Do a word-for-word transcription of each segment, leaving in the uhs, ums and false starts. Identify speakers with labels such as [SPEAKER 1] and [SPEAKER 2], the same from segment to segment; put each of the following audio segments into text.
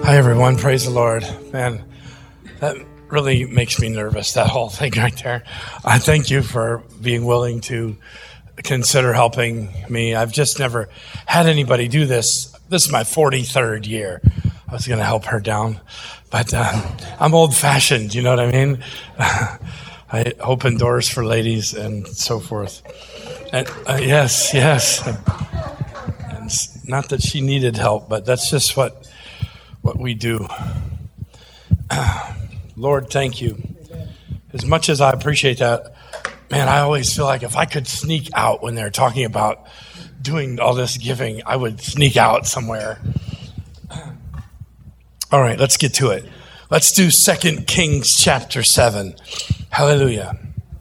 [SPEAKER 1] Hi, everyone. Praise the Lord. Man, that really makes me nervous, that whole thing right there. I thank you for being willing to consider helping me. I've just never had anybody do this. This is my forty-third year. I was going to help her down, but um, I'm old-fashioned, you know what I mean? I open doors for ladies and so forth. And, uh, yes, yes. And not that she needed help, but that's just what what we do. Lord, thank you. As much as I appreciate that, man, I always feel like if I could sneak out when they're talking about doing all this giving, I would sneak out somewhere. All right, let's get to it. Let's do Second Kings chapter seven. Hallelujah.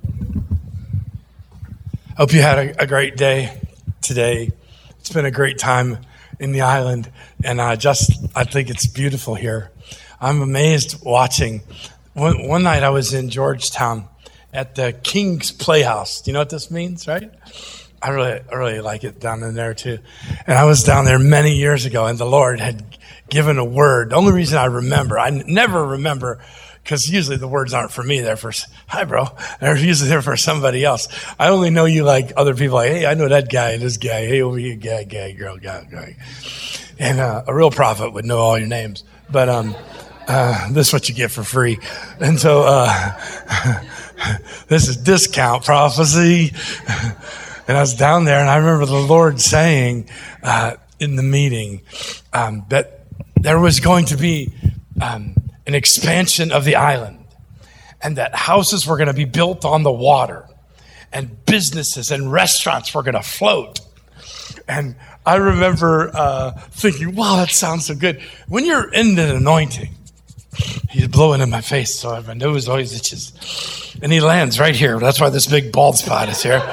[SPEAKER 1] Hope you had a, a great day today. It's been a great time in the island, and I just, I think it's beautiful here. I'm amazed watching. One, one night I was in Georgetown at the King's Playhouse. Do you know what this means, right? I really, I really like it down in there too. And I was down there many years ago, and the Lord had given a word. The only reason I remember, I never remember, because usually the words aren't for me. They're for, hi, bro. They're usually there for somebody else. I only know you like other people. Like, hey, I know that guy, this guy. Hey, over here, guy, guy, girl, guy, guy. And uh, a real prophet would know all your names. But um, uh, this is what you get for free. And so uh, this is discount prophecy. And I was down there, and I remember the Lord saying uh, in the meeting um, that there was going to be um, an expansion of the island, and that houses were going to be built on the water, and businesses and restaurants were going to float. And I remember uh, thinking, wow, that sounds so good. When you're in the anointing, he's blowing in my face, so my nose always itches. And he lands right here. That's why this big bald spot is here.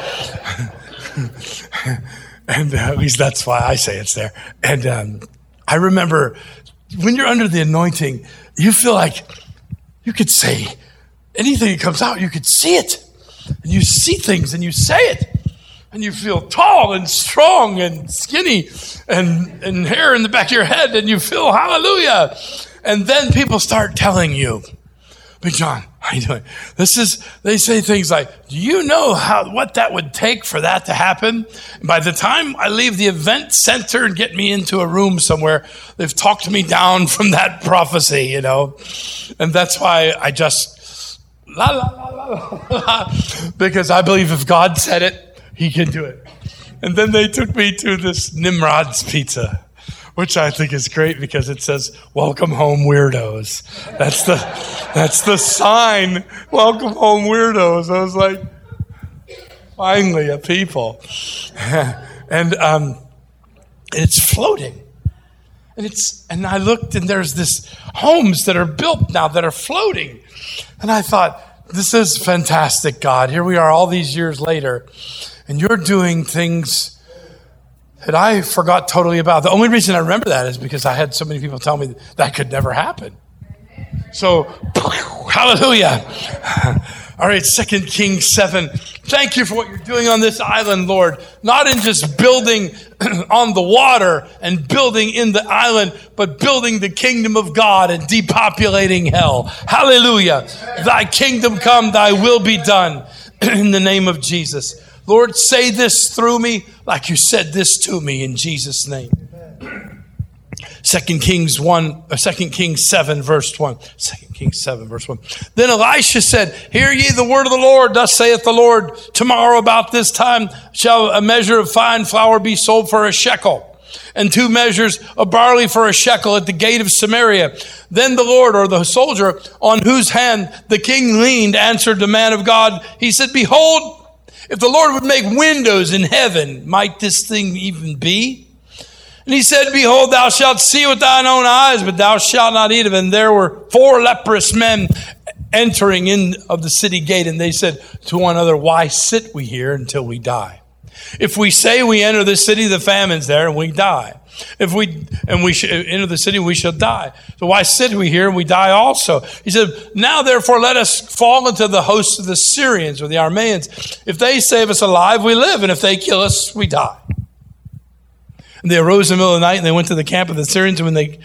[SPEAKER 1] And uh, at least that's why I say it's there. And um, I remember when you're under the anointing, you feel like you could say anything that comes out, you could see it. And you see things and you say it. And you feel tall and strong and skinny and, and hair in the back of your head, and you feel hallelujah. And then people start telling you, Big John, how you doing? This is, they say things like, do you know how, what that would take for that to happen? And by the time I leave the event center and get me into a room somewhere, they've talked me down from that prophecy, you know? And that's why I just, la, la, la, la, la, because I believe if God said it, he can do it. And then they took me to this Nimrod's Pizza, which I think is great because it says, welcome home, weirdos. That's the that's the sign, welcome home, weirdos. I was like, finally, a people. And um, it's floating. And it's and I looked, and there's this homes that are built now that are floating. And I thought, this is fantastic, God. Here we are all these years later, and you're doing things that I forgot totally about. The only reason I remember that is because I had so many people tell me that could never happen. So, hallelujah. All right, Second Kings seven. Thank you for what you're doing on this island, Lord. Not in just building on the water and building in the island, but building the kingdom of God and depopulating hell. Hallelujah. Thy kingdom come, thy will be done in the name of Jesus. Lord, say this through me like you said this to me in Jesus' name. Second Kings one, or Second Kings seven, verse one. Second Kings seven, verse one. Then Elisha said, hear ye the word of the Lord. Thus saith the Lord, tomorrow about this time shall a measure of fine flour be sold for a shekel, and two measures of barley for a shekel at the gate of Samaria. Then the Lord, or the soldier on whose hand the king leaned, answered the man of God. He said, behold, if the Lord would make windows in heaven, might this thing even be? And he said, behold, thou shalt see with thine own eyes, but thou shalt not eat of it. And there were four leprous men entering in of the city gate. And they said to one another, why sit we here until we die? If we say we enter the city, the famine's there, and we die. If we and we sh- enter the city, we shall die. So why sit we here and we die also? He said, now therefore let us fall into the host of the Syrians or the Arameans. If they save us alive, we live, and if they kill us, we die. And they arose in the middle of the night, and they went to the camp of the Syrians. And when they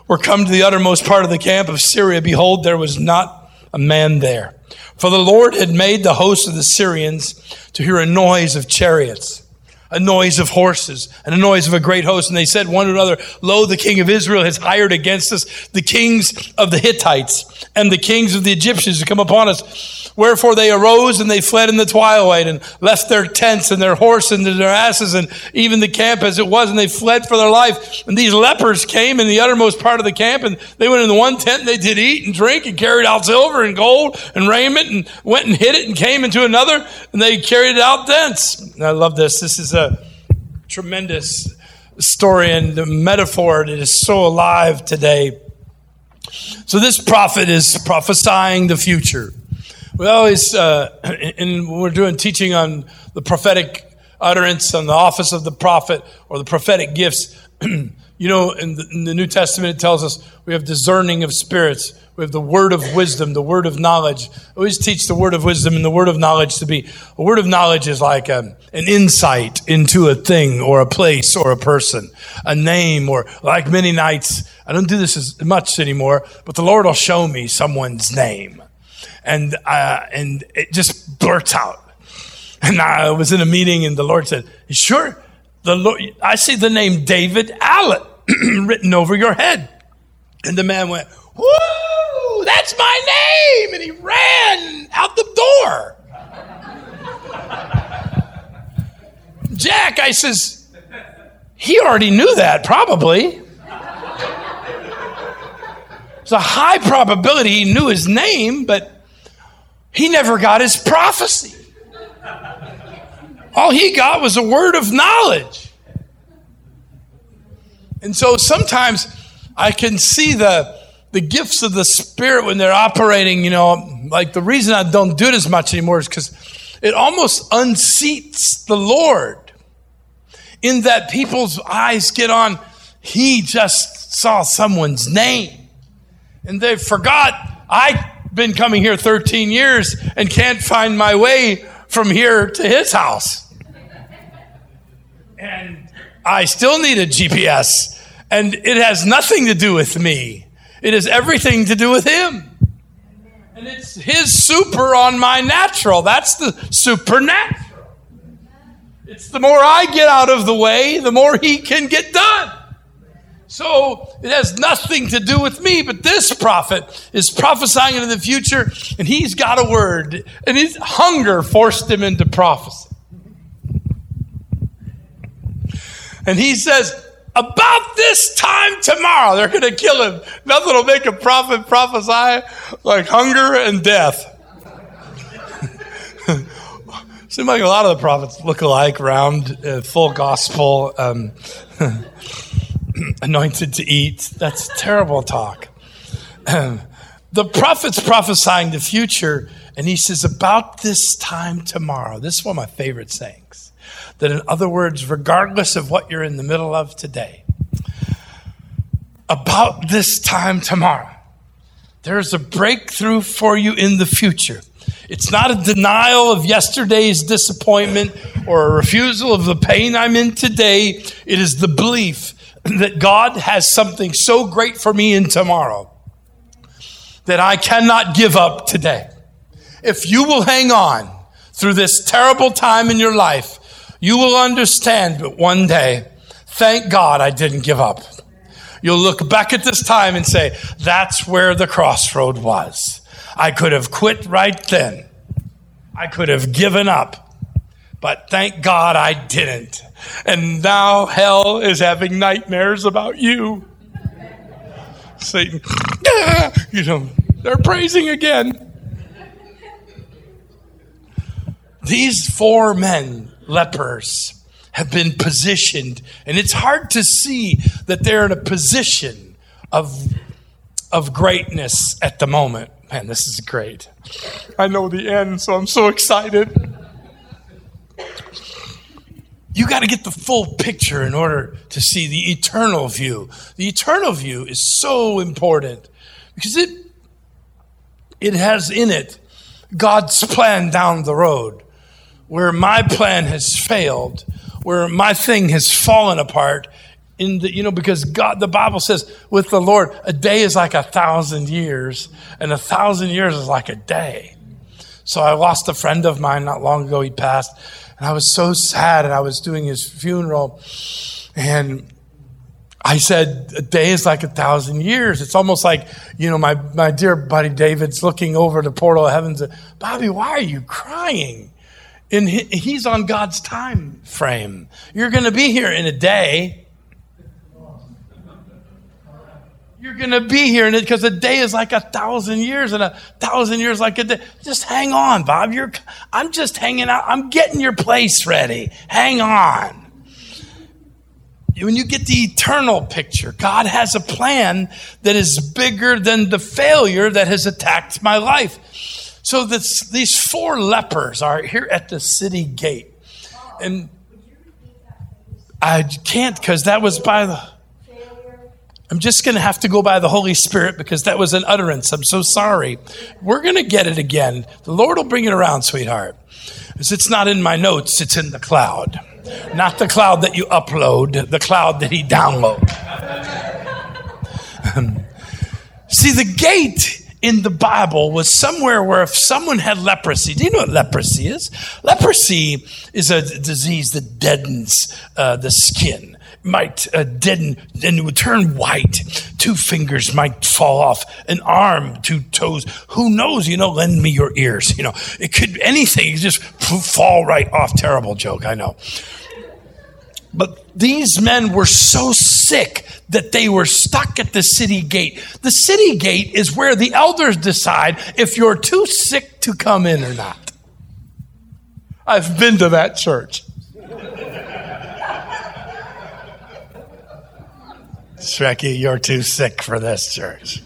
[SPEAKER 1] were come to the uttermost part of the camp of Syria, behold, there was not a man there. For the Lord had made the host of the Syrians to hear a noise of chariots, a noise of horses, and a noise of a great host. And they said one to another, lo, the king of Israel has hired against us the kings of the Hittites and the kings of the Egyptians to come upon us. Wherefore they arose and they fled in the twilight and left their tents and their horses and their asses and even the camp as it was, and they fled for their life. And these lepers came in the uttermost part of the camp, and they went in the one tent and they did eat and drink and carried out silver and gold and raiment and went and hid it and came into another, and they carried it out thence. And I love this. This is a tremendous story and the metaphor that is so alive today. So this prophet is prophesying the future. We always, uh, and we're doing teaching on the prophetic utterance, on the office of the prophet or the prophetic gifts. You know, in the, in the New Testament, it tells us we have discerning of spirits. We have the word of wisdom, the word of knowledge. I always teach the word of wisdom and the word of knowledge to be, a word of knowledge is like a, an insight into a thing or a place or a person, a name, or like many nights. I don't do this as much anymore, but the Lord will show me someone's name. And uh, and it just blurts out. And I was in a meeting, and the Lord said, "Sure, the Lord, I see the name David Allen written over your head." And the man went, "Woo, that's my name!" And he ran out the door. Jack, I says, he already knew that, probably. It's a high probability he knew his name, but he never got his prophecy. All he got was a word of knowledge. And so sometimes I can see the, the gifts of the Spirit when they're operating, you know, like the reason I don't do it as much anymore is because it almost unseats the Lord in that people's eyes get on, he just saw someone's name. And they forgot, I been coming here thirteen years and can't find my way from here to his house. And I still need a G P S. And it has nothing to do with me. It has everything to do with him. And it's his super on my natural. That's the supernatural. It's the more I get out of the way, the more he can get done. So it has nothing to do with me, but this prophet is prophesying into the future, and he's got a word, and his hunger forced him into prophecy. And he says, about this time tomorrow, they're going to kill him. Nothing will make a prophet prophesy like hunger and death. Seems like a lot of the prophets look alike, round, uh, full gospel, um, anointed to eat. That's terrible talk. Um, the prophet's prophesying the future, and he says, about this time tomorrow. This is one of my favorite sayings. That in other words, regardless of what you're in the middle of today, about this time tomorrow, there's a breakthrough for you in the future. It's not a denial of yesterday's disappointment or a refusal of the pain I'm in today. It is the belief that God has something so great for me in tomorrow that I cannot give up today. If you will hang on through this terrible time in your life, you will understand that one day, thank God I didn't give up. You'll look back at this time and say, that's where the crossroad was. I could have quit right then. I could have given up. But thank God I didn't. And now hell is having nightmares about you. Satan, you know, they're praising again. These four men, lepers, have been positioned, and it's hard to see that they're in a position of, of greatness at the moment. Man, this is great. I know the end, so I'm so excited. You got to get the full picture in order to see the eternal view. The eternal view is so important because it it has in it God's plan down the road. Where my plan has failed, where my thing has fallen apart, in the, you know, because God, the Bible says with the Lord, a day is like a thousand years and a thousand years is like a day. So I lost a friend of mine not long ago. He passed and I was so sad and I was doing his funeral and I said, a day is like a thousand years. It's almost like, you know, my, my dear buddy David's looking over the portal of heaven. And, Bobby, why are you crying? And he, he's on God's time frame. You're going to be here in a day. You're going to be here in it because a day is like a thousand years and a thousand years like a day. Just hang on, Bob. You're, I'm just hanging out. I'm getting your place ready. Hang on. When you get the eternal picture, God has a plan that is bigger than the failure that has attacked my life. So this, these four lepers are here at the city gate. And I can't because that was by the... I'm just going to have to go by the Holy Spirit because that was an utterance. I'm so sorry. We're going to get it again. The Lord will bring it around, sweetheart. Because it's not in my notes, it's in the cloud. Not the cloud that you upload, the cloud that he downloads. See, the gate in the Bible was somewhere where if someone had leprosy, do you know what leprosy is? Leprosy is a disease that deadens uh, the skin. Might uh, deaden and it would turn white. Two fingers might fall off, an arm, two toes. Who knows? You know, lend me your ears. You know, it could anything. It just fall right off. Terrible joke, I know. But these men were so sick that they were stuck at the city gate. The city gate is where the elders decide if you're too sick to come in or not. I've been to that church. Shreky, you're too sick for this church.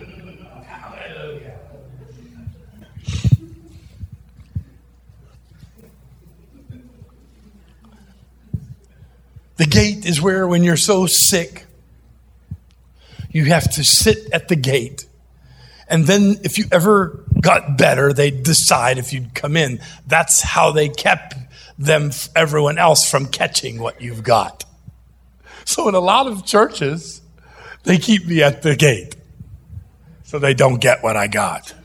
[SPEAKER 1] The gate is where when you're so sick, you have to sit at the gate. And then if you ever got better, they'd decide if you'd come in. That's how they kept them, everyone else from catching what you've got. So in a lot of churches, they keep me at the gate so they don't get what I got.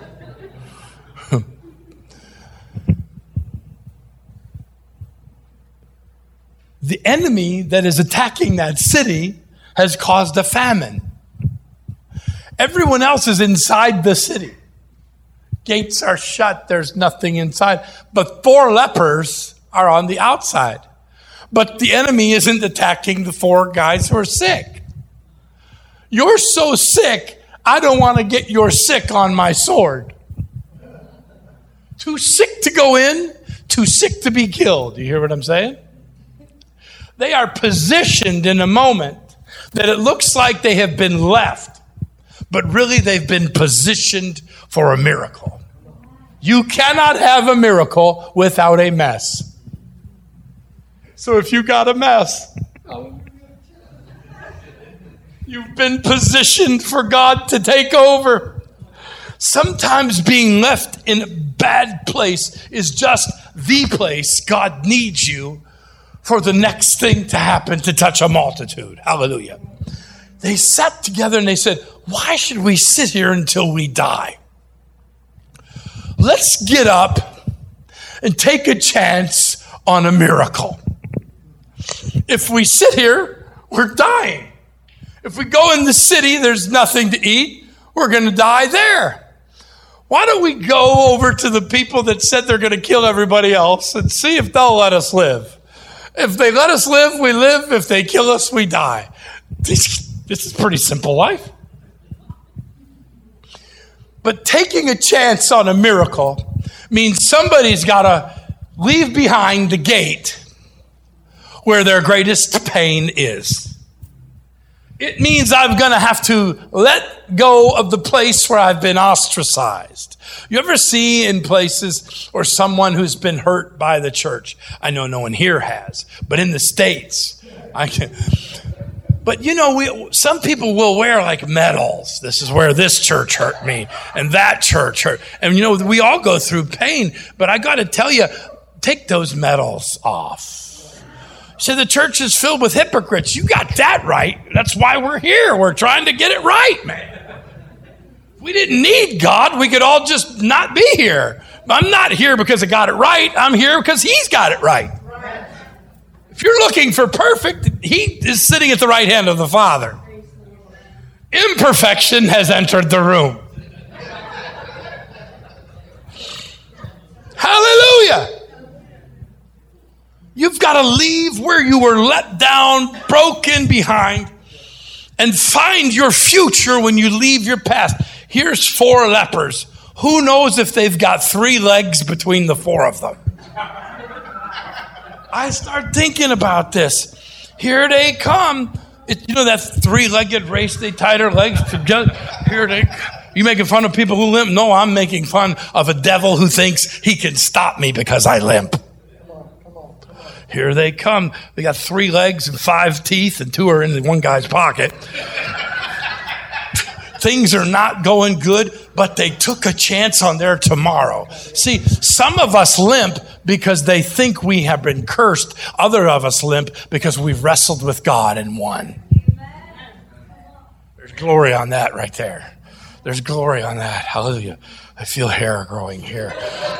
[SPEAKER 1] The enemy that is attacking that city has caused a famine. Everyone else is inside the city. Gates are shut. There's nothing inside. But four lepers are on the outside. But the enemy isn't attacking the four guys who are sick. You're so sick, I don't want to get your sick on my sword. Too sick to go in, too sick to be killed. You hear what I'm saying? They are positioned in a moment that it looks like they have been left, but really they've been positioned for a miracle. You cannot have a miracle without a mess. So if you got a mess, you've been positioned for God to take over. Sometimes being left in a bad place is just the place God needs you for the next thing to happen to touch a multitude. Hallelujah. They sat together and they said, why should we sit here until we die? Let's get up and take a chance on a miracle. If we sit here, we're dying. If we go in the city, there's nothing to eat. We're going to die there. Why don't we go over to the people that said they're going to kill everybody else and see if they'll let us live? If they let us live, we live. If they kill us, we die. This, this is a pretty simple life. But taking a chance on a miracle means somebody's got to leave behind the gate where their greatest pain is. It means I'm going to have to let go of the place where I've been ostracized. You ever see in places or someone who's been hurt by the church? I know no one here has, but in the States, I can. But you know, we, some people will wear like medals. This is where this church hurt me and that church hurt. And you know, we all go through pain, but I got to tell you, take those medals off. Say the church is filled with hypocrites. You got that right. That's why we're here. We're trying to get it right, man. If we didn't need God, we could all just not be here. I'm not here because I got it right. I'm here because he's got it right. If you're looking for perfect, he is sitting at the right hand of the Father. Imperfection has entered the room. Hallelujah. You've got to leave where you were let down, broken behind, and find your future when you leave your past. Here's four lepers. Who knows if they've got three legs between the four of them? I start thinking about this. Here they come. It, you know that three-legged race, they tie their legs together. Here they You making fun of people who limp? No, I'm making fun of a devil who thinks he can stop me because I limp. Here they come. They got three legs and five teeth, and two are in one guy's pocket. Things are not going good, but they took a chance on their tomorrow. See, some of us limp because they think we have been cursed. Other of us limp because we've wrestled with God and won. There's glory on that right there. There's glory on that. Hallelujah. I feel hair growing here.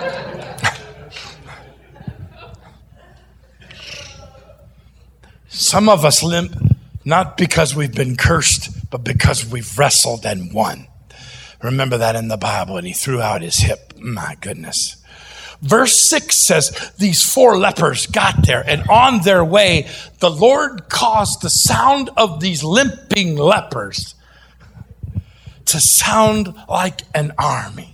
[SPEAKER 1] Some of us limp not because we've been cursed, but because we've wrestled and won. Remember that in the Bible, and he threw out his hip. My goodness. Verse six says, these four lepers got there, and on their way, the Lord caused the sound of these limping lepers to sound like an army.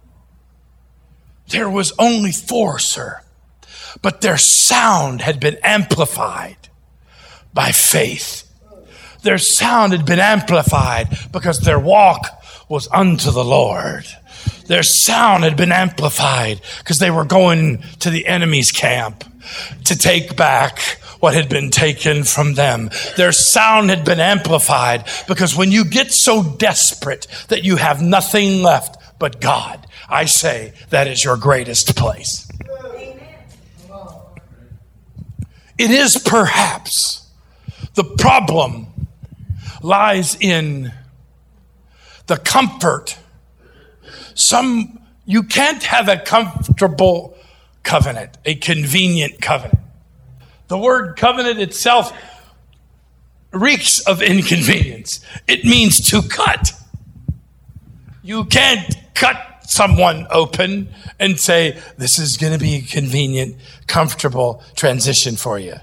[SPEAKER 1] There was only four, sir, but their sound had been amplified by faith. Their sound had been amplified because their walk was unto the Lord. Their sound had been amplified because they were going to the enemy's camp to take back what had been taken from them. Their sound had been amplified because when you get so desperate that you have nothing left but God, I say that is your greatest place. It is perhaps the problem lies in the comfort. Some, you can't have a comfortable covenant, a convenient covenant. The word covenant itself reeks of inconvenience. It means to cut. You can't cut someone open and say, this is going to be a convenient, comfortable transition for you.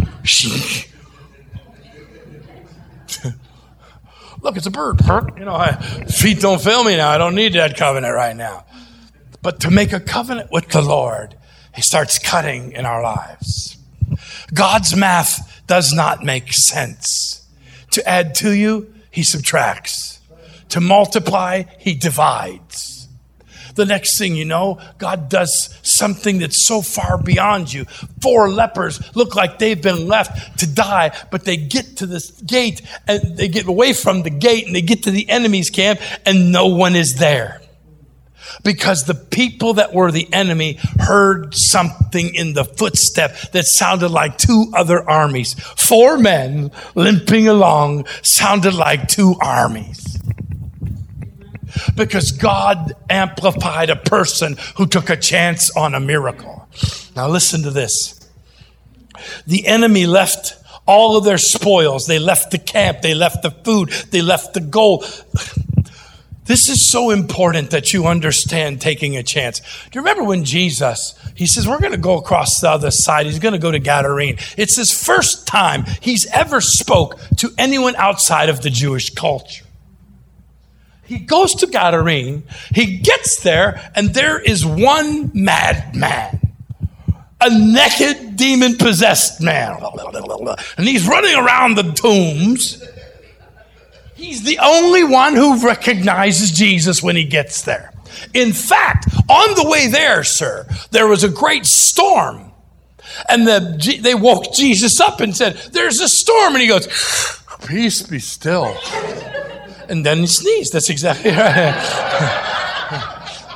[SPEAKER 1] Look, it's a bird. You know, I, feet don't fail me now. I don't need that covenant right now. But to make a covenant with the Lord, he starts cutting in our lives. God's math does not make sense. To add to you, he subtracts. To multiply, he divides. The next thing you know, God does something that's so far beyond you. Four lepers look like they've been left to die, but they get to this gate and they get away from the gate and they get to the enemy's camp and no one is there. Because the people that were the enemy heard something in the footstep that sounded like two other armies. Four men limping along sounded like two armies. Because God amplified a person who took a chance on a miracle. Now listen to this. The enemy left all of their spoils. They left the camp. They left the food. They left the gold. This is so important that you understand taking a chance. Do you remember when Jesus, he says, we're going to go across the other side. He's going to go to Gadarene. It's his first time he's ever spoke to anyone outside of the Jewish culture. He goes to Gadarene, he gets there, and there is one madman, a naked, demon-possessed man. And he's running around the tombs. He's the only one who recognizes Jesus when he gets there. In fact, on the way there, sir, there was a great storm. And the, they woke Jesus up and said, there's a storm. And he goes, peace be still. And then he sneezed. That's exactly right.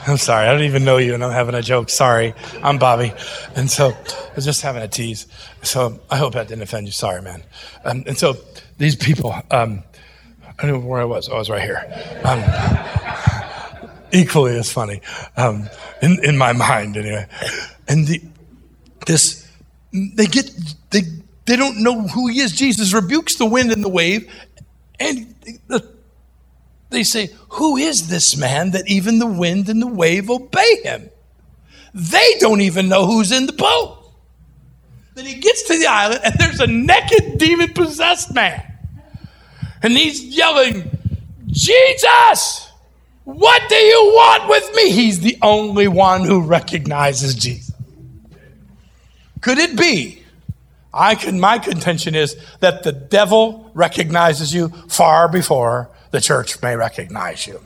[SPEAKER 1] I'm sorry. I don't even know you, and I'm having a joke. Sorry. I'm Bobby. And so I was just having a tease. So I hope that didn't offend you. Sorry, man. Um, and so these people, um, I don't know where I was. Oh, I was right here. Um, equally as funny um, in, in my mind, anyway. And the, this, they get, they, they don't know who he is. Jesus rebukes the wind and the wave, and the They say, who is this man that even the wind and the wave obey him? They don't even know who's in the boat. Then he gets to the island and there's a naked demon-possessed man. And he's yelling, Jesus, what do you want with me? He's the only one who recognizes Jesus. Could it be? I can, my contention is that the devil recognizes you far before the church may recognize you.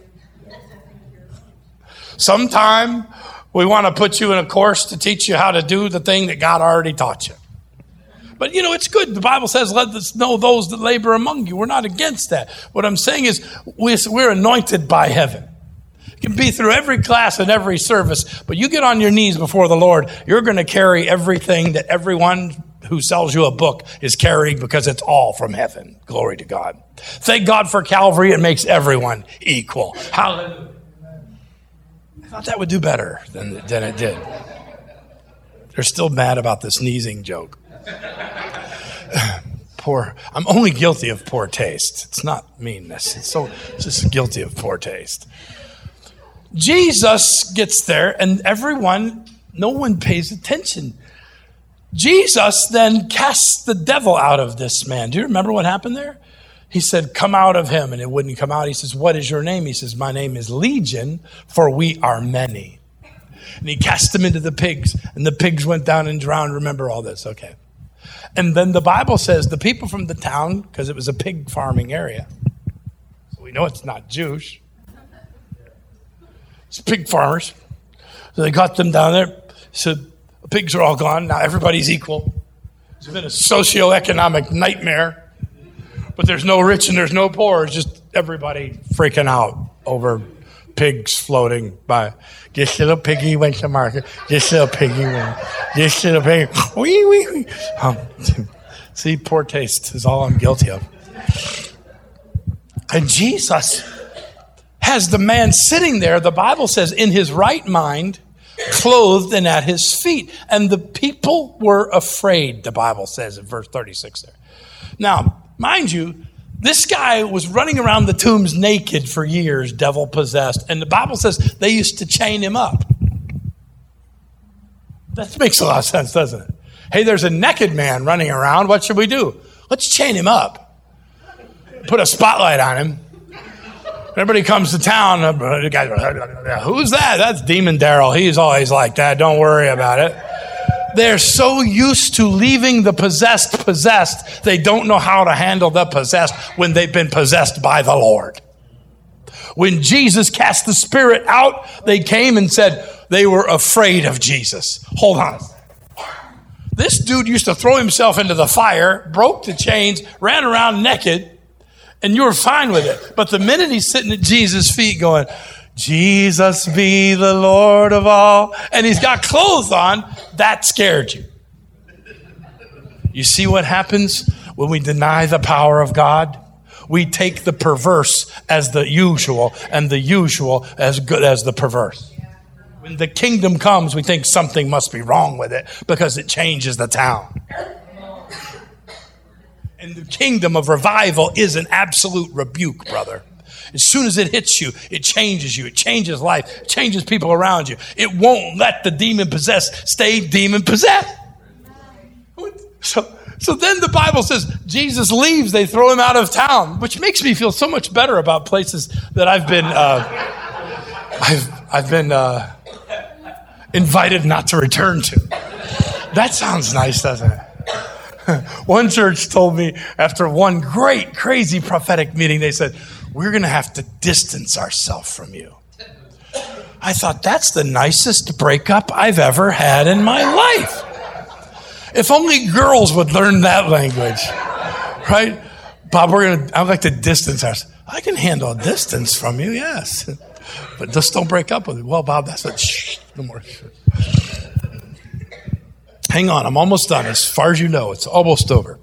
[SPEAKER 1] Sometime we want to put you in a course to teach you how to do the thing that God already taught you. But, you know, it's good. The Bible says, let us know those that labor among you. We're not against that. What I'm saying is we're anointed by heaven. It can be through every class and every service, but you get on your knees before the Lord, you're going to carry everything that everyone who sells you a book is carrying because it's all from heaven. Glory to God. Thank God for Calvary. It makes everyone equal. Hallelujah. I thought that would do better than, than it did. They're still mad about the sneezing joke. Poor. I'm only guilty of poor taste. It's not meanness. It's so it's just guilty of poor taste. Jesus gets there and everyone, no one pays attention. Jesus then casts the devil out of this man. Do you remember what happened there? He said, come out of him, and it wouldn't come out. He says, what is your name? He says, my name is Legion, for we are many. And he cast him into the pigs, and the pigs went down and drowned. Remember all this, okay. And then the Bible says the people from the town, because it was a pig farming area, so we know it's not Jewish. It's pig farmers. So they got them down there, said, the pigs are all gone. Now everybody's equal. It's been a socioeconomic nightmare. But there's no rich and there's no poor. It's just everybody freaking out over pigs floating by. This little piggy went to market. This little piggy went. This little piggy. Wee, wee, wee. Um, see, poor taste is all I'm guilty of. And Jesus has the man sitting there, the Bible says, in his right mind, clothed and at his feet. And the people were afraid, the Bible says in verse thirty-six there. Now, mind you, this guy was running around the tombs naked for years, devil possessed. And the Bible says they used to chain him up. That makes a lot of sense, doesn't it? Hey, there's a naked man running around. What should we do? Let's chain him up. Put a spotlight on him. Everybody comes to town. The guys go, who's that? That's Demon Daryl. He's always like that. Don't worry about it. They're so used to leaving the possessed possessed, they don't know how to handle the possessed when they've been possessed by the Lord. When Jesus cast the spirit out, they came and said they were afraid of Jesus. Hold on. This dude used to throw himself into the fire, broke the chains, ran around naked, and you were fine with it. But the minute he's sitting at Jesus' feet going, Jesus be the Lord of all, and he's got clothes on, that scared you. You see what happens when we deny the power of God? We take the perverse as the usual and the usual as good as the perverse. When the kingdom comes, we think something must be wrong with it because it changes the town. And the kingdom of revival is an absolute rebuke, brother. As soon as it hits you, it changes you. It changes life. It changes people around you. It won't let the demon possessed stay demon possessed. So, so then the Bible says Jesus leaves. They throw him out of town, which makes me feel so much better about places that I've been, uh, I've, I've been uh, invited not to return to. That sounds nice, doesn't it? One church told me after one great, crazy prophetic meeting, they said, we're going to have to distance ourselves from you. I thought, that's the nicest breakup I've ever had in my life. If only girls would learn that language, right? Bob, we're going to, I'd like to distance ourselves. I can handle a distance from you, yes. But just don't break up with him. Well, Bob, that's a shh, no more. Hang on, I'm almost done. As far as you know, it's almost over.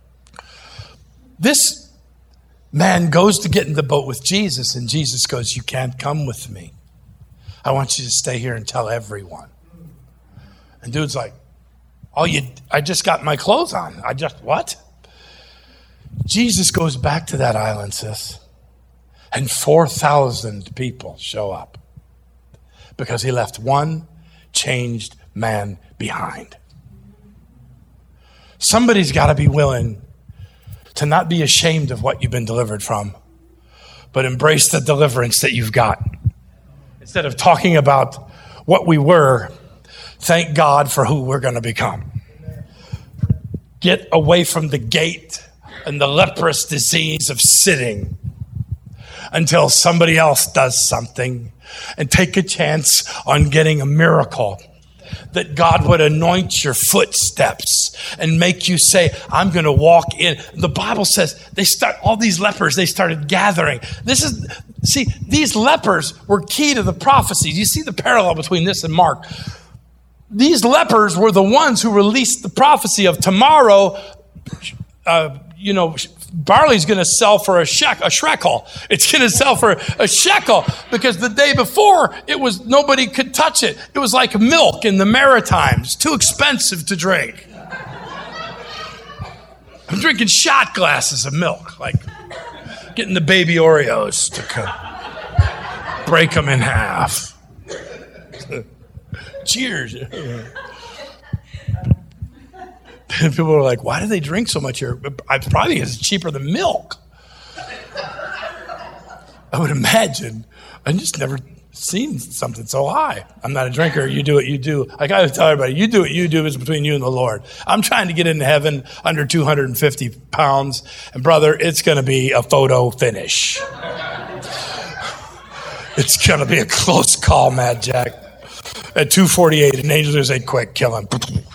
[SPEAKER 1] This man goes to get in the boat with Jesus, and Jesus goes, you can't come with me. I want you to stay here and tell everyone. And dude's like, oh, you, I just got my clothes on. I just, what? Jesus goes back to that island, sis, and four thousand people show up because he left one changed man behind. Somebody's got to be willing to not be ashamed of what you've been delivered from, but embrace the deliverance that you've got. Instead of talking about what we were, thank God for who we're going to become. Get away from the gate and the leprous disease of sitting until somebody else does something, and take a chance on getting a miracle. That God would anoint your footsteps and make you say, I'm going to walk in. The Bible says they start, all these lepers, they started gathering. This is, see, these lepers were key to the prophecies. You see the parallel between this and Mark. These lepers were the ones who released the prophecy of tomorrow, uh, you know, barley's going to sell for a shekel, a shekel. It's going to sell for a shekel because the day before it was, nobody could touch it. It was like milk in the Maritimes, too expensive to drink. I'm drinking shot glasses of milk, like getting the baby Oreos to come, break them in half. Cheers. People are like, why do they drink so much here? I probably it's cheaper than milk. I would imagine. I just never seen something so high. I'm not a drinker. You do what you do. Like I tell everybody, you do what you do is between you and the Lord. I'm trying to get into heaven under two hundred fifty pounds. And brother, it's going to be a photo finish. It's going to be a close call, Mad Jack. At two forty-eight, an angel is a quick kill him.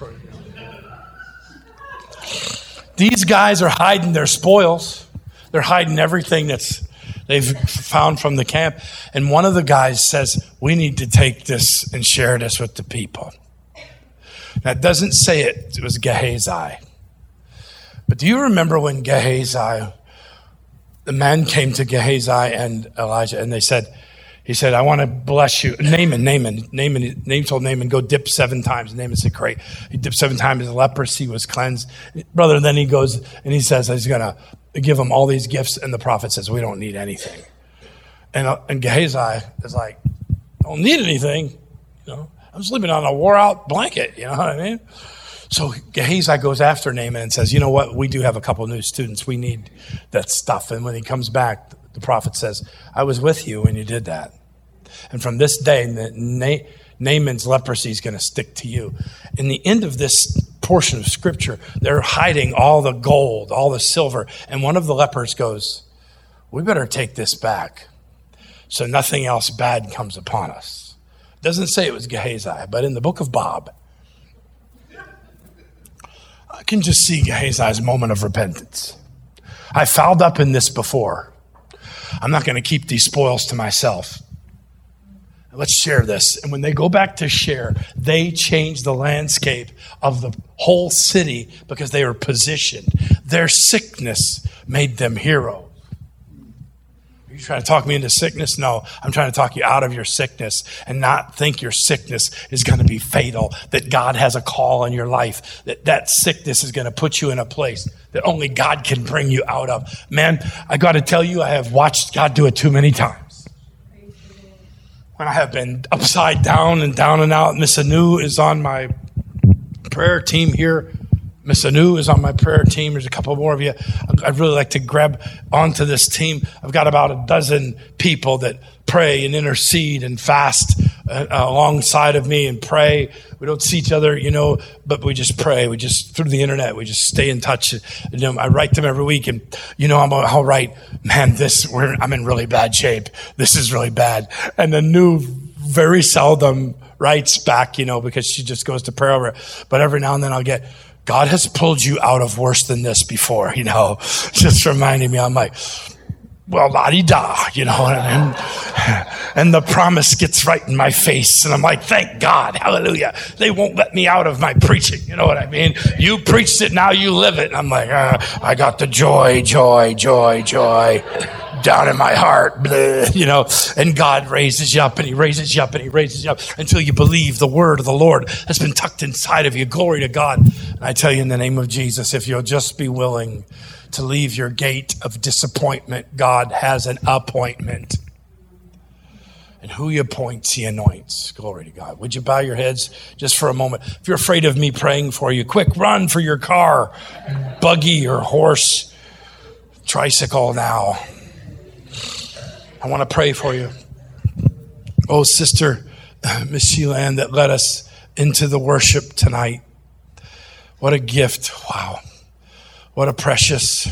[SPEAKER 1] These guys are hiding their spoils. They're hiding everything that's they've found from the camp. And one of the guys says, we need to take this and share this with the people. Now, it doesn't say it. It was Gehazi. But do you remember when Gehazi, the men came to Gehazi and Elijah, and they said, he said, I want to bless you. Naaman, Naaman, Naaman, Naaman told Naaman, go dip seven times. Naaman said, great. He dipped seven times. His leprosy was cleansed. Brother, then he goes and he says, he's going to give him all these gifts. And the prophet says, we don't need anything. And, uh, and Gehazi is like, don't need anything. You know, I'm sleeping on a wore out blanket. You know what I mean? So Gehazi goes after Naaman and says, you know what? We do have a couple new students. We need that stuff. And when he comes back, the prophet says, I was with you when you did that. And from this day, Na- Naaman's leprosy is going to stick to you. In the end of this portion of scripture, they're hiding all the gold, all the silver. And one of the lepers goes, we better take this back so nothing else bad comes upon us. It doesn't say it was Gehazi, but in the book of Bob, I can just see Gehazi's moment of repentance. I fouled up in this before. I'm not going to keep these spoils to myself. Let's share this. And when they go back to share, they change the landscape of the whole city because they were positioned. Their sickness made them heroes. Are you trying to talk me into sickness? No, I'm trying to talk you out of your sickness and not think your sickness is going to be fatal, that God has a call in your life, that that sickness is going to put you in a place that only God can bring you out of. Man, I got to tell you, I have watched God do it too many times. When I have been upside down and down and out, Miss Anu is on my prayer team here. Miss Anu is on my prayer team. There's a couple more of you. I'd really like to grab onto this team. I've got about a dozen people that pray and intercede and fast uh, alongside of me and pray. We don't see each other, you know, but we just pray. We just, through the internet, we just stay in touch. You know, I write them every week and, you know, I'm I'll write, man, this, we're, I'm in really bad shape. This is really bad. And Anu very seldom writes back, you know, because she just goes to prayer over it. But every now and then I'll get, God has pulled you out of worse than this before, you know, just reminding me. I'm like, well, la-di-da, you know, and, and the promise gets right in my face. And I'm like, thank God, hallelujah. They won't let me out of my preaching. You know what I mean? You preached it, now you live it. And I'm like, uh, I got the joy, joy, joy, joy down in my heart, blah, you know, and God raises you up and he raises you up and he raises you up until you believe the word of the Lord has been tucked inside of you. Glory to God. And I tell you in the name of Jesus, if you'll just be willing to leave your gate of disappointment, God has an appointment. And who he appoints, he anoints. Glory to God. Would you bow your heads just for a moment? If you're afraid of me praying for you, quick run for your car, buggy or horse, tricycle now. I want to pray for you. Oh, Sister Miss Sheila Ann, that led us into the worship tonight. What a gift. Wow. What a precious.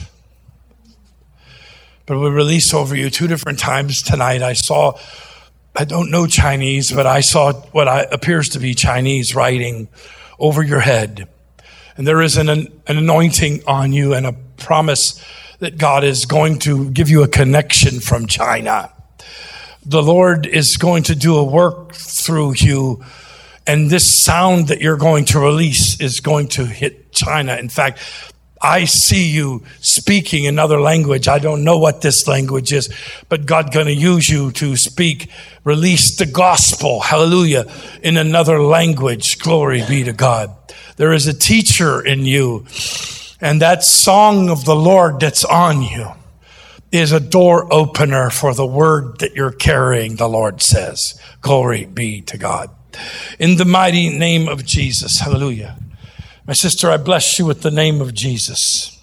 [SPEAKER 1] But we release over you two different times tonight. I saw, I don't know Chinese, but I saw what I, appears to be Chinese writing over your head. And there is an, an anointing on you and a promise that God is going to give you a connection from China. The Lord is going to do a work through you, and this sound that you're going to release is going to hit China. In fact, I see you speaking another language. I don't know what this language is, but God's going to use you to speak, release the gospel, hallelujah, in another language. Glory be to God. There is a teacher in you. And that song of the Lord that's on you is a door opener for the word that you're carrying, the Lord says. Glory be to God. In the mighty name of Jesus, hallelujah. My sister, I bless you with the name of Jesus.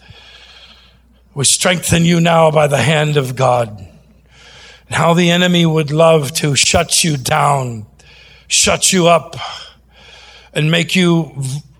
[SPEAKER 1] We strengthen you now by the hand of God. And how the enemy would love to shut you down, shut you up, and make you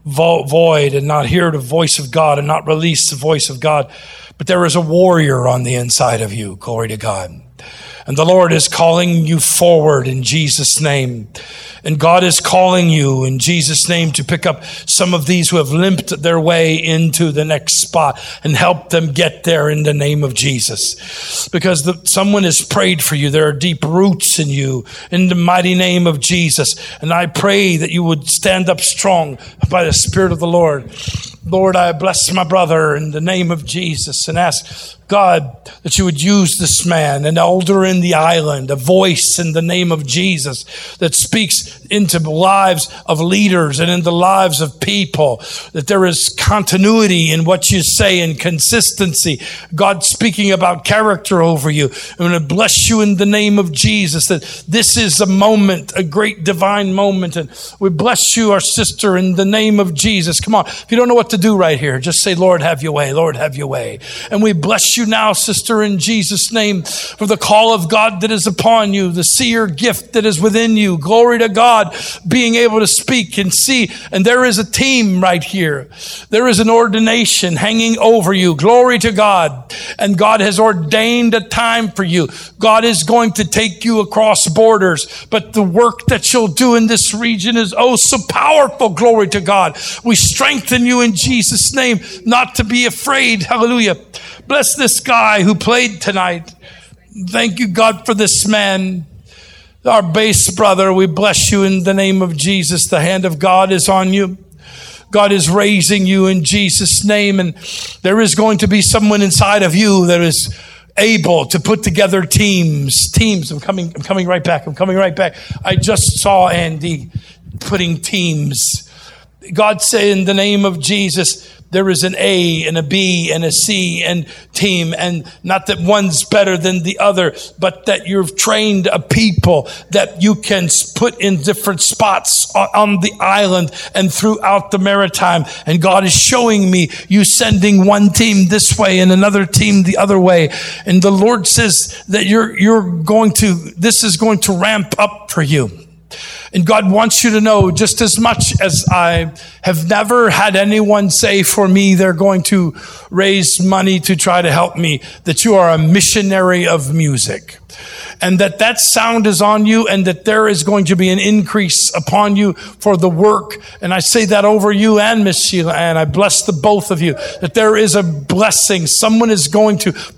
[SPEAKER 1] void and not hear the voice of God and not release the voice of God. But there is a warrior on the inside of you. Glory to God. And the Lord is calling you forward in Jesus' name. And God is calling you in Jesus' name to pick up some of these who have limped their way into the next spot and help them get there in the name of Jesus. Because the, someone has prayed for you. There are deep roots in you in the mighty name of Jesus. And I pray that you would stand up strong by the Spirit of the Lord. Lord, I bless my brother in the name of Jesus and ask God that you would use this man, an elder in the island, a voice in the name of Jesus that speaks into the lives of leaders and in the lives of people, that there is continuity in what you say and consistency. God speaking about character over you. I'm going to bless you in the name of Jesus that this is a moment, a great divine moment. And we bless you, our sister, in the name of Jesus. Come on. If you don't know what to do right here, just say, Lord, have your way. Lord, have your way. And we bless you now, sister, in Jesus' name, for the call of God that is upon you, the seer gift that is within you. Glory to God, being able to speak and see. And there is a team right here. There is an ordination hanging over you. Glory to God. And God has ordained a time for you. God is going to take you across borders, but the work that you'll do in this region is oh so powerful. Glory to God. We strengthen you in Jesus' name, not to be afraid. Hallelujah. Bless this guy who played tonight. Thank you, God, for this man, our bass brother. We bless you in the name of Jesus. The hand of God is on you. God is raising you in Jesus' name. And there is going to be someone inside of you that is able to put together teams. Teams. I'm coming, I'm coming right back. I'm coming right back. I just saw Andy putting teams. God say in the name of Jesus, there is an A and a B and a C and team, and not that one's better than the other, but that you've trained a people that you can put in different spots on the island and throughout the maritime. And God is showing me you sending one team this way and another team the other way. And the Lord says that you're, you're going to, this is going to ramp up for you. And God wants you to know, just as much as I have never had anyone say for me they're going to raise money to try to help me, that you are a missionary of music. And that that sound is on you, and that there is going to be an increase upon you for the work. And I say that over you and Miss Sheila, and I bless the both of you, that there is a blessing. Someone is going to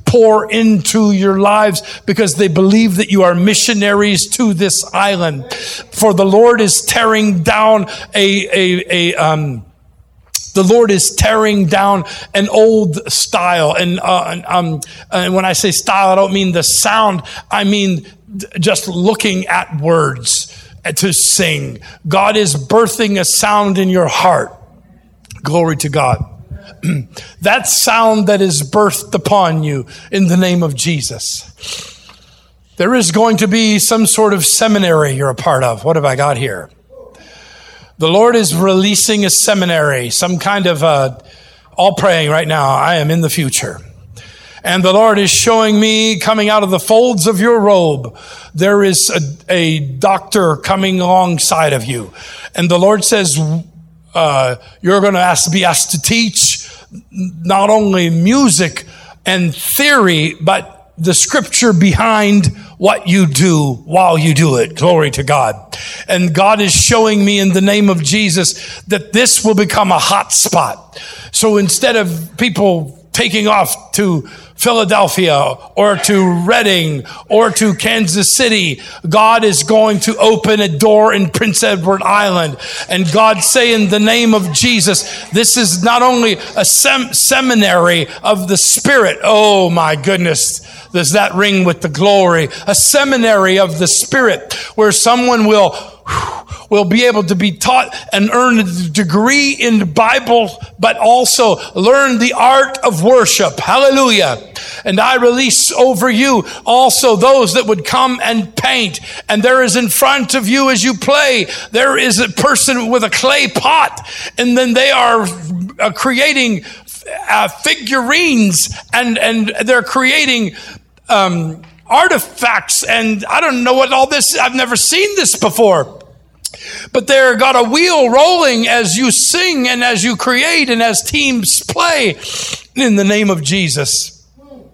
[SPEAKER 1] pour into your lives because they believe that you are missionaries to this island. For the Lord is tearing down a, a, a, um, The Lord is tearing down an old style. And, uh, um, and when I say style, I don't mean the sound. I mean just looking at words to sing. God is birthing a sound in your heart. Glory to God. That sound that is birthed upon you in the name of Jesus. There is going to be some sort of seminary you're a part of. What have I got here? The Lord is releasing a seminary, some kind of, uh, all praying right now, I am in the future. And the Lord is showing me coming out of the folds of your robe, there is a, a doctor coming alongside of you. And the Lord says, uh, you're going to ask, be asked to teach not only music and theory, but the scripture behind what you do while you do it. Glory to God. And God is showing me in the name of Jesus that this will become a hot spot. So instead of people taking off to Philadelphia or to Reading or to Kansas City, God is going to open a door in Prince Edward Island. And God say in the name of Jesus, this is not only a sem- seminary of the Spirit. Oh my goodness. Does that ring with the glory? A seminary of the Spirit where someone will will be able to be taught and earn a degree in the Bible, but also learn the art of worship. Hallelujah. And I release over you also those that would come and paint. And there is in front of you as you play, there is a person with a clay pot. And then they are uh, creating uh, figurines and, and they're creating um, artifacts. And I don't know what all this, I've never seen this before. But they're got a wheel rolling as you sing and as you create and as teams play in the name of Jesus.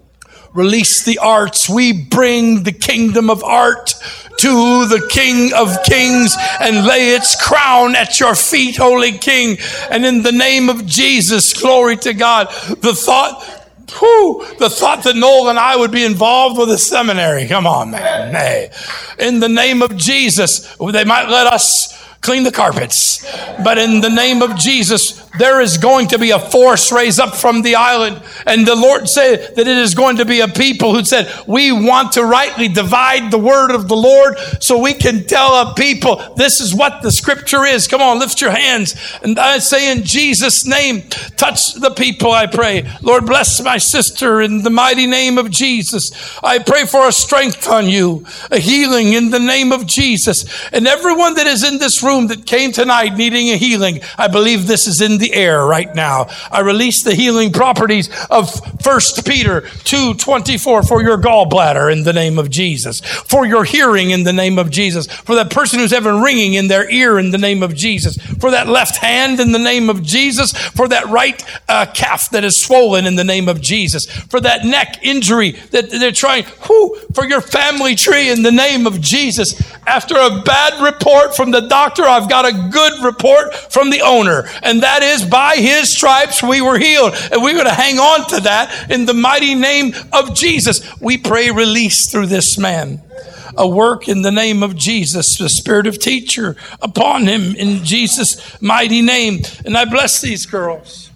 [SPEAKER 1] Release the arts. We bring the kingdom of art to the King of Kings and lay its crown at your feet, Holy King. And in the name of Jesus, glory to God. The thought, whew, the thought that Noel and I would be involved with a seminary. Come on, man. Hey, in the name of Jesus, they might let us clean the carpets. But in the name of Jesus, there is going to be a force raised up from the island. And the Lord said that it is going to be a people who said, we want to rightly divide the word of the Lord so we can tell a people this is what the scripture is. Come on, lift your hands. And I say in Jesus' name, touch the people, I pray. Lord, bless my sister in the mighty name of Jesus. I pray for a strength on you, a healing in the name of Jesus. And everyone that is in this room that came tonight needing a healing, I believe this is in the air right now. I release the healing properties of First Peter two twenty-four for your gallbladder in the name of Jesus, for your hearing in the name of Jesus, for that person who's having ringing in their ear in the name of Jesus, for that left hand in the name of Jesus, for that right uh, calf that is swollen in the name of Jesus, for that neck injury that they're trying, whew, for your family tree in the name of Jesus. After a bad report from the doctor, I've got a good report from the owner, and that is by his stripes we were healed. And we're going to hang on to that in the mighty name of Jesus. We pray release through this man. A work in the name of Jesus, the spirit of teacher upon him in Jesus' mighty name. And I bless these girls.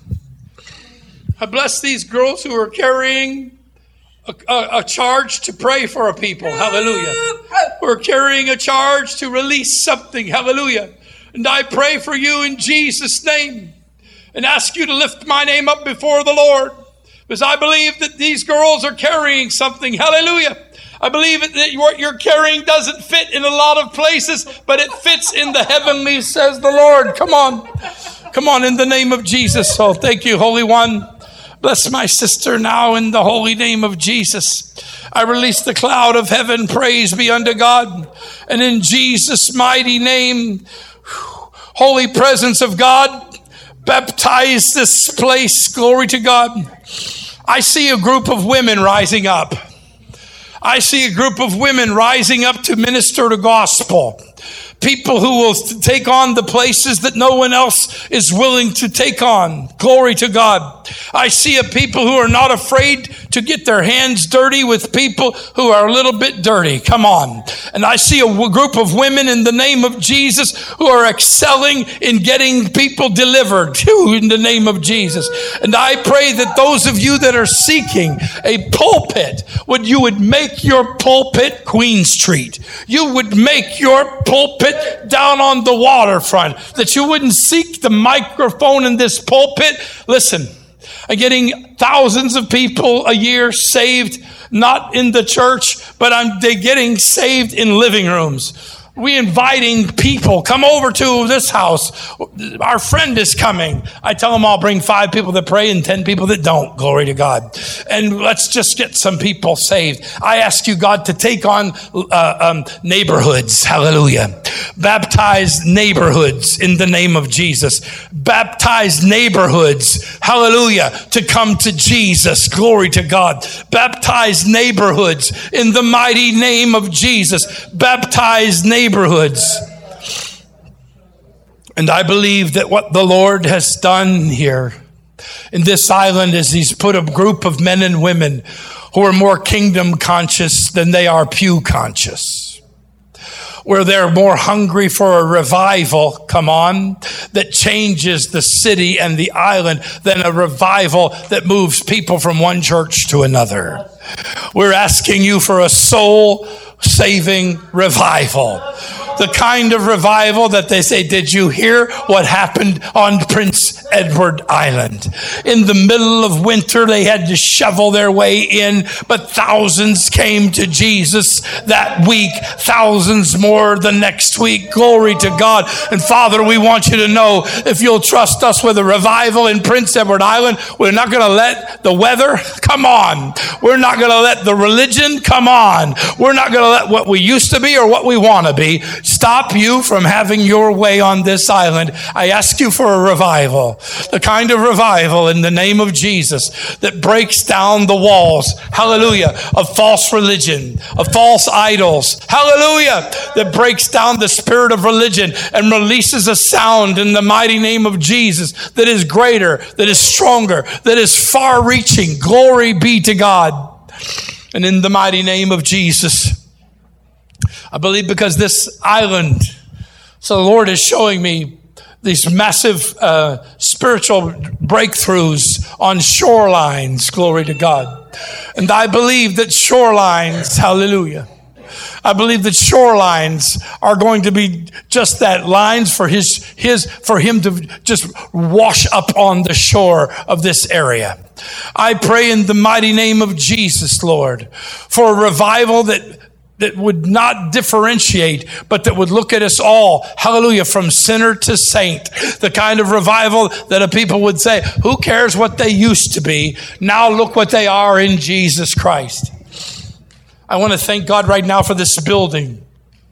[SPEAKER 1] I bless these girls who are carrying a, a, a charge to pray for a people. Hallelujah. We're carrying a charge to release something. Hallelujah. And I pray for you in Jesus' name and ask you to lift my name up before the Lord, because I believe that these girls are carrying something. Hallelujah. I believe that what you're carrying doesn't fit in a lot of places, but it fits in the heavenly, says the Lord. Come on. Come on in the name of Jesus. Oh, thank you, Holy One. Bless my sister now in the holy name of Jesus. I release the cloud of heaven. Praise be unto God. And in Jesus' mighty name, holy presence of God, baptize this place. Glory to God. I see a group of women rising up. I see a group of women rising up to minister the gospel. People who will take on the places that no one else is willing to take on. Glory to God. I see a people who are not afraid to get their hands dirty with people who are a little bit dirty. Come on. And I see a w- group of women in the name of Jesus who are excelling in getting people delivered too, in the name of Jesus. And I pray that those of you that are seeking a pulpit, would you would make your pulpit Queen Street. You would make your pulpit down on the waterfront, that you wouldn't seek the microphone in this pulpit. Listen, I'm getting thousands of people a year saved, not in the church, but I'm they getting saved in living rooms. We inviting people, come over to this house. Our friend is coming. I tell them I'll bring five people that pray and ten people that don't. Glory to God. And let's just get some people saved. I ask you, God, to take on uh, um, neighborhoods. Hallelujah. Baptize neighborhoods in the name of Jesus. Baptize neighborhoods. Hallelujah. To come to Jesus. Glory to God. Baptize neighborhoods in the mighty name of Jesus. Baptize neighborhoods. Neighborhoods. And I believe that what the Lord has done here in this island is he's put a group of men and women who are more kingdom conscious than they are pew conscious, where they're more hungry for a revival, come on, that changes the city and the island than a revival that moves people from one church to another. We're asking you for a soul saving revival. The kind of revival that they say, did you hear what happened on Prince Edward Island? In the middle of winter, they had to shovel their way in, but thousands came to Jesus that week, thousands more the next week. Glory to God. And Father, we want you to know, if you'll trust us with a revival in Prince Edward Island, we're not going to let the weather come on. We're not going to let the religion come on. We're not going to let what we used to be or what we want to be stop you from having your way on this island. I ask you for a revival, the kind of revival in the name of Jesus that breaks down the walls, hallelujah, of false religion, of false idols, hallelujah, that breaks down the spirit of religion and releases a sound in the mighty name of Jesus that is greater, that is stronger, that is far-reaching. Glory be to God. And in the mighty name of Jesus, I believe because this island, so the Lord is showing me these massive uh, spiritual breakthroughs on shorelines, glory to God. And I believe that shorelines, hallelujah, I believe that shorelines are going to be just that, lines for his, his, for him to just wash up on the shore of this area. I pray in the mighty name of Jesus, Lord, for a revival that that would not differentiate, but that would look at us all, hallelujah, from sinner to saint. The kind of revival that a people would say, who cares what they used to be? Now look what they are in Jesus Christ. I want to thank God right now for this building.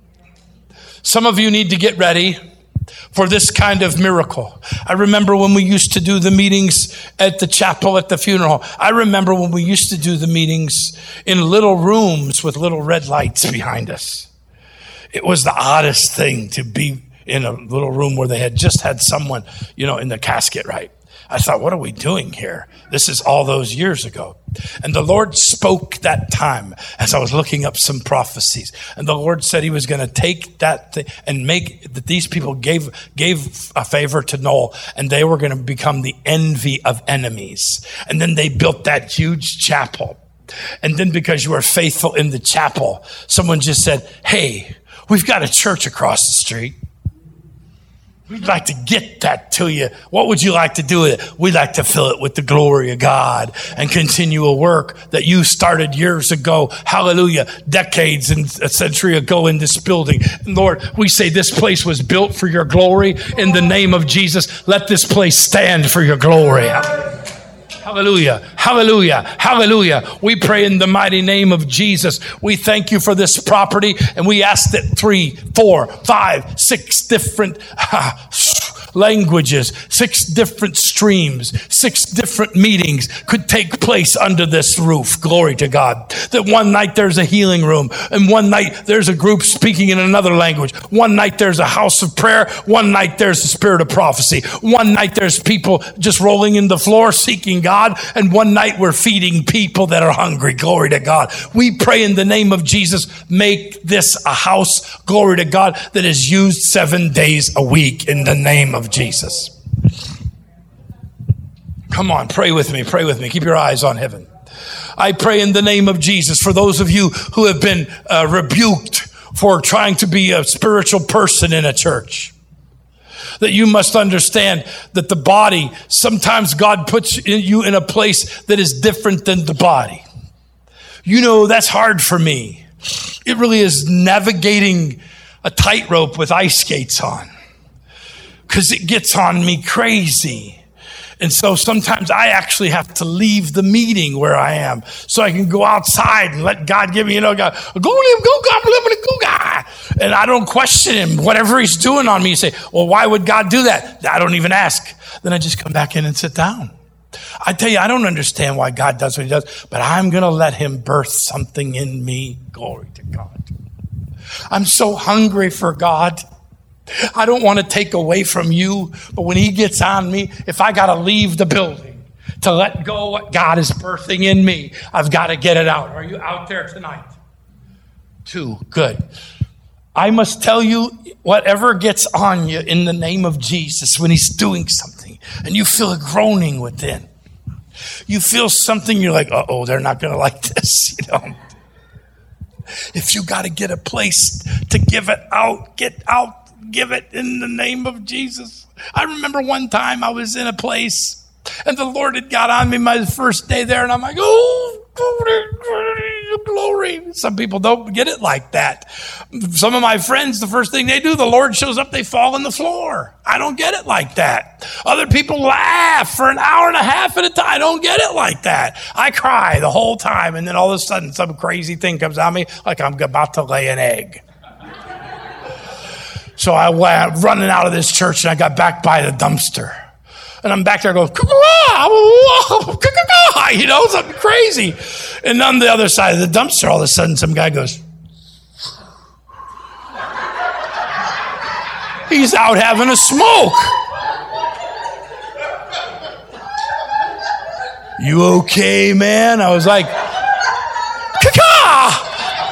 [SPEAKER 1] Some of you need to get ready for this kind of miracle. I remember when we used to do the meetings at the chapel at the funeral. I remember when we used to do the meetings in little rooms with little red lights behind us. It was the oddest thing to be in a little room where they had just had someone, you know, in the casket, right? I thought, what are we doing here? This is all those years ago. And the Lord spoke that time as I was looking up some prophecies. And the Lord said he was going to take that thing and make that these people gave, gave a favor to Noel, and they were going to become the envy of enemies. And then they built that huge chapel. And then because you were faithful in the chapel, someone just said, hey, we've got a church across the street. We'd like to get that to you. What would you like to do with it? We'd like to fill it with the glory of God and continue a work that you started years ago. Hallelujah. Decades and a century ago in this building. And Lord, we say this place was built for your glory. In the name of Jesus, let this place stand for your glory. Hallelujah. Hallelujah. Hallelujah. We pray in the mighty name of Jesus. We thank you for this property, and we ask that three, four, five, six different uh, languages, six different streams, six different meetings could take place under this roof. Glory to God. That one night there's a healing room, and one night there's a group speaking in another language. One night there's a house of prayer. One night there's the spirit of prophecy. One night there's people just rolling in the floor seeking God, and one night we're feeding people that are hungry. Glory to God. We pray in the name of Jesus, make this a house, glory to God, that is used seven days a week in the name of Jesus. Come on, pray with me, pray with me. Keep your eyes on heaven. I pray in the name of Jesus for those of you who have been uh, rebuked for trying to be a spiritual person in a church. That you must understand that the body, sometimes God puts you in a place that is different than the body. You know, that's hard for me. It really is navigating a tightrope with ice skates on, because it gets on me crazy. And so sometimes I actually have to leave the meeting where I am so I can go outside and let God give me, you know, God, go, go, God, go, God. And I don't question him, whatever he's doing on me. You say, well, why would God do that? I don't even ask. Then I just come back in and sit down. I tell you, I don't understand why God does what he does, but I'm going to let him birth something in me. Glory to God. I'm so hungry for God. I don't want to take away from you, but when he gets on me, if I got to leave the building to let go what God is birthing in me, I've got to get it out. Are you out there tonight? Two, good. I must tell you, whatever gets on you in the name of Jesus, when he's doing something and you feel a groaning within, you feel something, you're like, uh-oh, they're not going to like this, you know. If you got to get a place to give it out, get out. Give it in the name of Jesus. I remember one time I was in a place and the Lord had got on me my first day there, and I'm like, oh, glory, glory. Some people don't get it like that. Some of my friends, the first thing they do, the Lord shows up, they fall on the floor. I don't get it like that. Other people laugh for an hour and a half at a time. I don't get it like that. I cry the whole time, and then all of a sudden some crazy thing comes on me like I'm about to lay an egg. So I went running out of this church, and I got back by the dumpster. And I'm back there going, you know, something crazy. And on the other side of the dumpster, all of a sudden, some guy goes, he's out having a smoke. You okay, man? I was like, caca!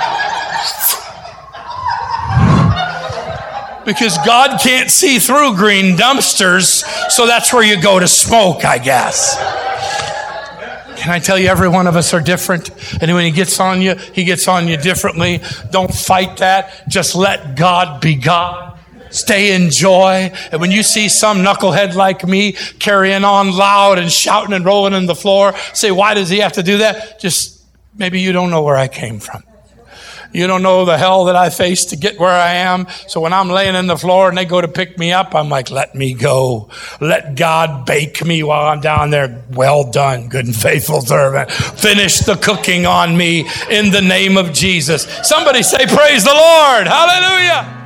[SPEAKER 1] Because God can't see through green dumpsters, so that's where you go to smoke, I guess. Can I tell you, every one of us are different. And when he gets on you, he gets on you differently. Don't fight that. Just let God be God. Stay in joy. And when you see some knucklehead like me carrying on loud and shouting and rolling on the floor, say, why does he have to do that? Just, maybe you don't know where I came from. You don't know the hell that I faced to get where I am. So when I'm laying in the floor and they go to pick me up, I'm like, let me go. Let God bake me while I'm down there. Well done, good and faithful servant. Finish the cooking on me in the name of Jesus. Somebody say, praise the Lord. Hallelujah.